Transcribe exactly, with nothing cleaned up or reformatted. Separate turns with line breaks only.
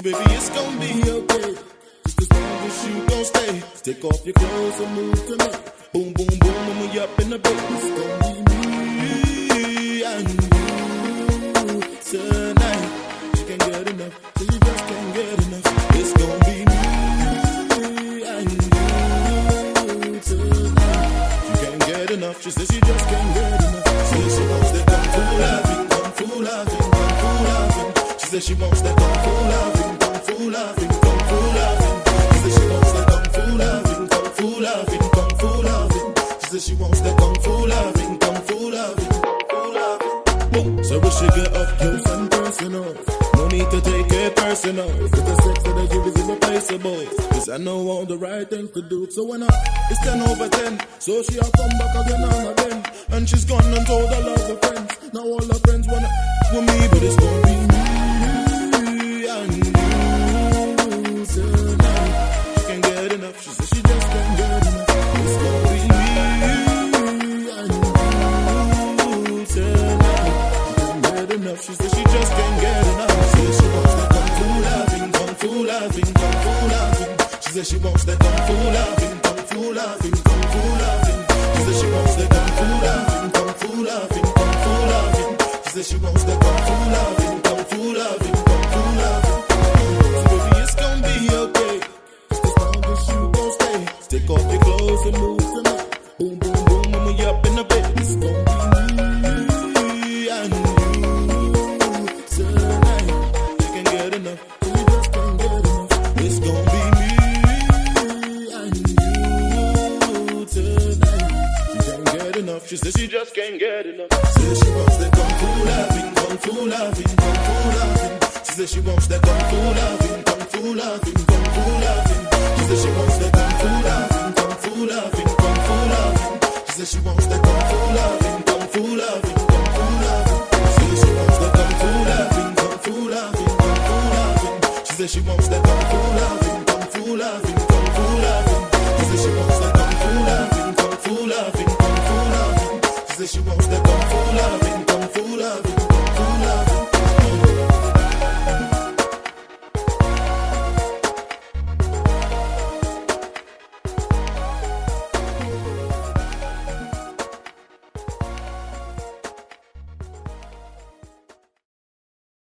baby, it's gonna be okay. Just as long as you gon' stay. Take off your clothes and move tonight. Boom, boom, boom, when we up in the bed. It's gonna be me and you tonight. She can't get enough, so you just can't get enough. It's gonna be me and you tonight. She can't get enough, she says she just can't get enough. Says she wants that kung fu loving, kung fu loving, kung fu loving. She says she wants that kung fu loving, kung fu loving, kung fu loving. She says she wants that kung fu loving, kung fu loving, kung fu loving. She says she wants that kung fu loving, kung fu loving, kung fu loving. Boom. So we should get up close and personal. No need to take it personal. With the sex that I give is irreplaceable. Cause I know all the right things to do. So when I, it's ten over ten. So she a come back again and again. And she's gone and told all of her friends. Now all her friends wanna with me, but it's gonna be me and you tonight. She can't get enough. She says she just can't get enough. It's gonna be me and you tonight. She can't get enough. She says she just can't get enough. Says she wants that kung fu loving, kung fu loving, kung fu loving. She says she wants that kung fu loving, kung fu loving, kung fu loving. She says she wants that kung fu loving, kung fu loving, kung fu loving. She says she wants that kung fu loving, kung fu loving, kung fu loving. So baby, it's gonna be okay. Just as long as you gon' stay. Take off your clothes and move tonight. Boom, boom, boom, when we up in the bed. It's gonna be me and you tonight. You can't get enough, you just can't get enough. It's gonna be me and you tonight. She can't get enough. She says she just can't get enough. Says she wants that kung fu loving, kung fu loving, kung fu loving. She says she wants that kung fu loving, kung fu loving, kung fu loving. She says she wants that kung fu loving, kung fu loving, kung fu loving. She says she wants that kung fu loving, kung fu loving, kung fu loving. Says she wants that kung fu loving, kung fu loving, kung fu loving. She says she wants that kung fu loving, kung fu loving, kung fu loving. She says she wants that kung fu loving, kung fu loving, kung fu loving. She says she wants that.